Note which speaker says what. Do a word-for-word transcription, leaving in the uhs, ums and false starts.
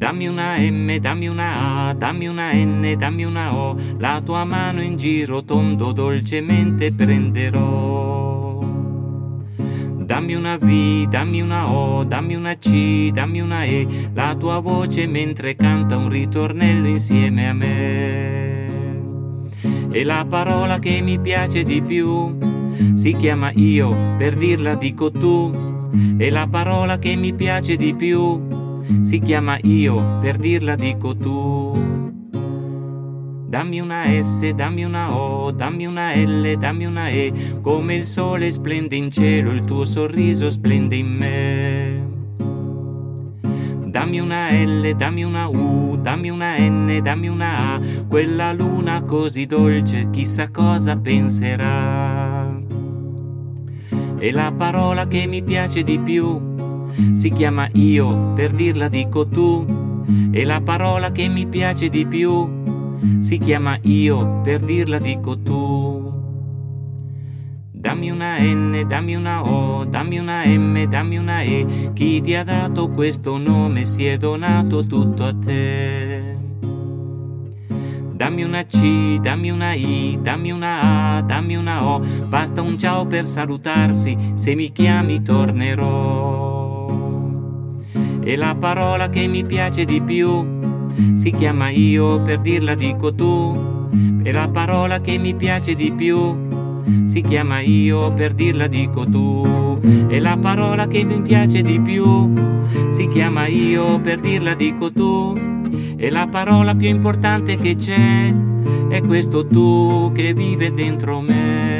Speaker 1: Dammi una M, dammi una A, dammi una N, dammi una O, la tua mano in giro tondo dolcemente prenderò. Dammi una V, dammi una O, dammi una C, dammi una E, la tua voce mentre canta un ritornello insieme a me. E la parola che mi piace di più si chiama io, per dirla dico tu. E la parola che mi piace di più si chiama io, per dirla dico tu. Dammi una S, dammi una O, dammi una L, dammi una E, come il sole splende in cielo, il tuo sorriso splende in me. Dammi una L, dammi una U, dammi una N, dammi una A, quella luna così dolce, chissà cosa penserà. E la parola che mi piace di più si chiama io, per dirla dico tu. E la parola che mi piace di più si chiama io, per dirla dico tu. Dammi una N, dammi una O, dammi una M, dammi una E, chi ti ha dato questo nome si è donato tutto a te. Dammi una C, dammi una I, dammi una A, dammi una O, basta un ciao per salutarsi, se mi chiami tornerò. E la parola che mi piace di più si chiama io, per dirla dico tu. E la parola che mi piace di più si chiama io, per dirla dico tu. E la parola che mi piace di più si chiama io, per dirla dico tu. E la parola più importante che c'è è questo tu che vive dentro me.